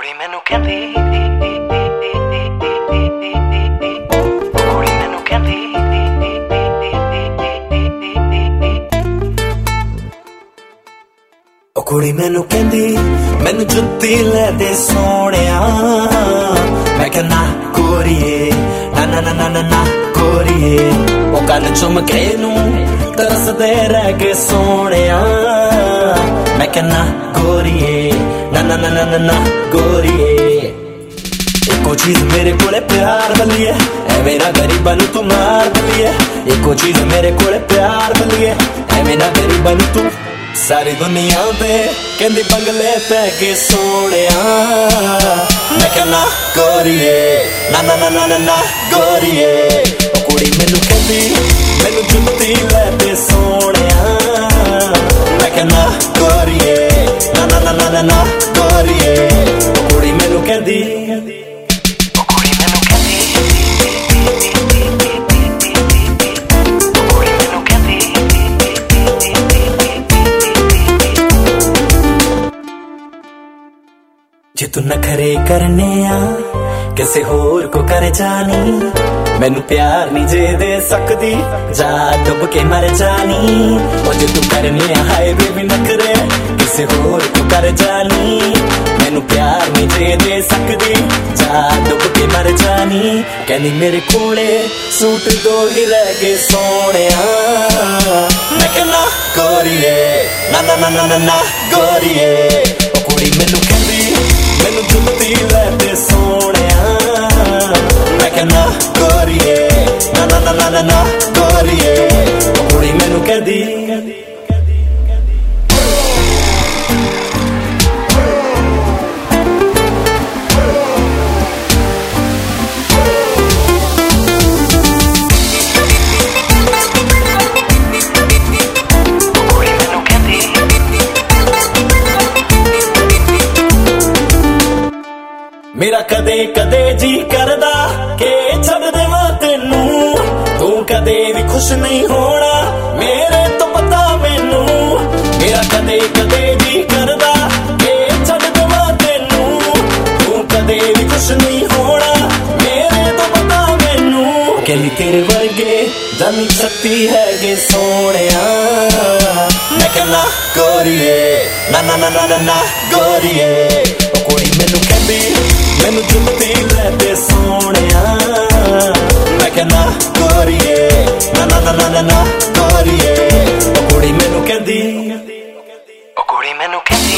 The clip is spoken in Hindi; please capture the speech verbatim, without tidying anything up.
ਕੁੜੀ ਮੈਨੂੰ ਕਹਿੰਦੀ ਕੁੜੀ ਮੈਨੂੰ ਕਹਿੰਦੀ ਉਹ ਕੁੜੀ ਮੈਨੂੰ ਕਹਿੰਦੀ ਮੈਨੂੰ ਜੁੱਤੀ ਲੈ ਦੇ ਸੋਹਣਿਆ ਮੈਂ ਕਹਿੰਦਾ ਕੋਰੀਏ ਨਾ ਨਾ ਨਾ ਨਾ ਨਾ ਕੋਰੀਏ ਉਹ ਕੰਨ ਚੁੰਮ ਕੇ ਨੂੰ ਤਰਸਦੇ ਰਹਿ ਗਏ ਸੋਹਣਿਆ मैं कहना गोरिए ना ना ना ना ना गोरिए एको चीज मेरे कोले प्यार बलिए ऐ मेरा गरीबा नू तू मार बलिए एको चीज मेरे कोले प्यार बलिए ऐ मेरा गरीबा नू तू सारी दुनिया पे कहंदी बंगले पे के सोहणिया मैं कहना गोरिए ना ना ना ना ना गोरिए ओ कुड़ी मैनू कहंदी मैनू जुत्ती लै दे सोहणिया मैं कहना गोरिए ना ना ना ना ना गोरिए ओ कुड़ी मैनू कहंदी ओ कुड़ी मैनू कहंदी ओ कुड़ी मैनू कहंदी जे तू नखरे करने आ किसे होर को कर जानी मैनू प्यार नहीं जे दे सकदी जा डुब के मर जानी ओ जे तू करने हाय बेबी नखरे किसे होर को कर जानी मैनू प्यार नहीं जे दे सकदी जा डुब के मर जानी कहनी मेरे कोले सूट दो ही रह गए सोहणिया मैं कहना गोरिए ना ना ना ना ना गोरिए ओ कुड़ी मैनू कहंदी मैनू जुत्ती लै दे सोहणिया मैं कहना गोरिए ना ना ना ना ना गोरिए ओ कुड़ी मैनू कहंदी मेरा कदे कदे जी करदा के छड़ देवां तेनू तू कदे भी खुश नहीं होना मेरे तो पता मैनू मेरा कदे कदे जी करदा के छड़ देवां तेनू तू कदे भी खुश नहीं होना मेरे तो पता मैनू कहनी तेरे वर्गे जानी सकती है गे सोहणिया मैं कहना गोरिए ना ना ना ना ना गोरिए ओ कुड़ी मैनू कहंदी मैनू जुत्ती लै दे सोहणिया मैं कहना गोरिए ना ना ना ना ना गोरिए ओ कुड़ी मैनू कहंदी ओ कुड़ी मैनू कहंदी